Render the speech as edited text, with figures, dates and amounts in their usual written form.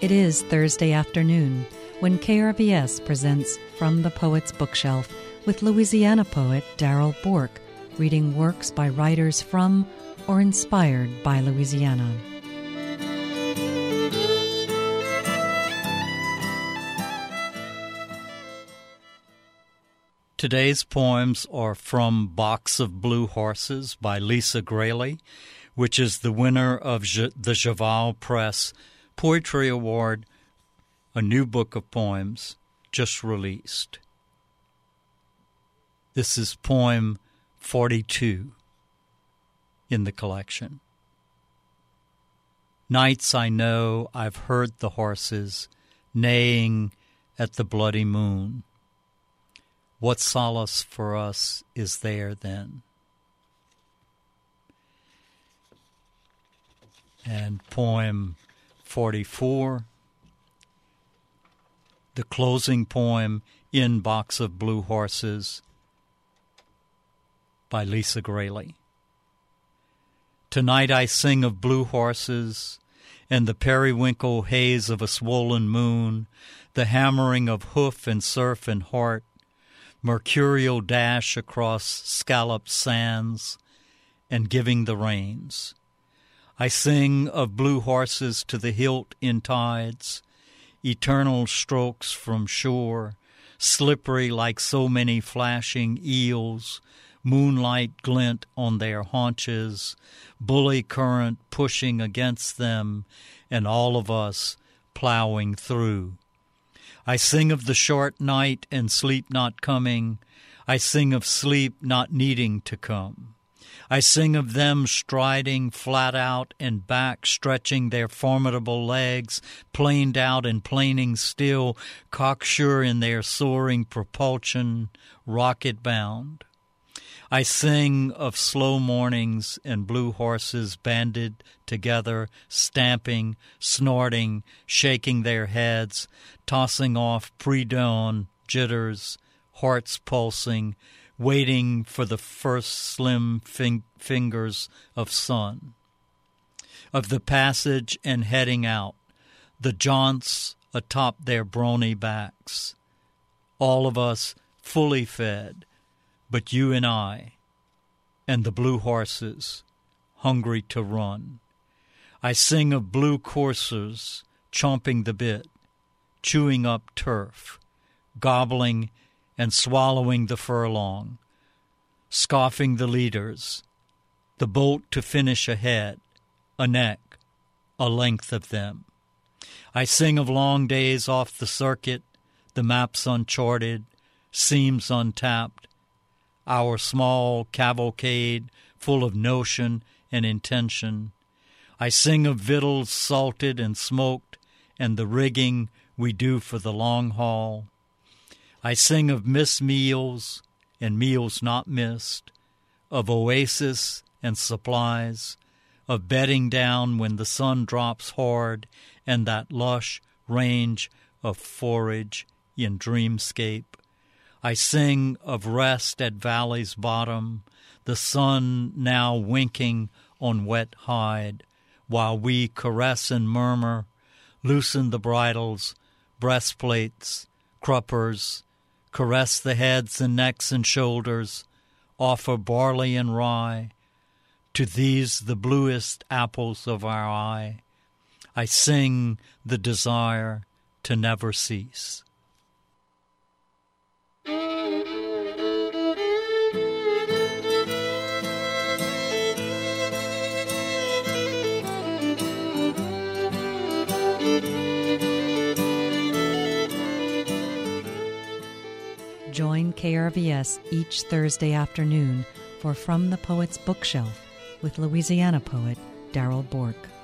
It is Thursday afternoon when KRVS presents From the Poet's Bookshelf with Louisiana poet Darrell Bourke, reading works by writers from or inspired by Louisiana. Today's poems are from Box of Blue Horses by Lisa Graley, which is the winner of the Cheval Press Poetry Award, a new book of poems just released. This is poem 42 in the collection. Nights I know I've heard the horses neighing at the bloody moon. What solace for us is there then? And poem 44, the closing poem in Box of Blue Horses by Lisa Graley. Tonight I sing of blue horses and the periwinkle haze of a swollen moon, the hammering of hoof and surf and heart, mercurial dash across scalloped sands, and giving the reins. I sing of blue horses to the hilt in tides, eternal strokes from shore, slippery like so many flashing eels, moonlight glint on their haunches, bully current pushing against them, and all of us plowing through. I sing of the short night and sleep not coming. I sing of sleep not needing to come. I sing of them striding flat out and back, stretching their formidable legs, planed out and planing still, cocksure in their soaring propulsion, rocket-bound. I sing of slow mornings and blue horses banded together, stamping, snorting, shaking their heads, tossing off pre-dawn jitters, hearts pulsing, waiting for the first slim fingers of sun. Of the passage and heading out, the jaunts atop their brawny backs. All of us fully fed, but you and I, and the blue horses, hungry to run. I sing of blue coursers chomping the bit, chewing up turf, gobbling and swallowing the furlong, scoffing the leaders, the bolt to finish ahead, a neck, a length of them. I sing of long days off the circuit, the maps uncharted, seams untapped, our small cavalcade full of notion and intention. I sing of victuals salted and smoked and the rigging we do for the long haul. I sing of missed meals and meals not missed, of oasis and supplies, of bedding down when the sun drops hard and that lush range of forage in dreamscape. I sing of rest at valley's bottom, the sun now winking on wet hide, while we caress and murmur, loosen the bridles, breastplates, cruppers, caress the heads and necks and shoulders, offer barley and rye, to these the bluest apples of our eye. I sing the desire to never cease. Join KRVS each Thursday afternoon for From the Poet's Bookshelf with Louisiana poet Darrell Bourke.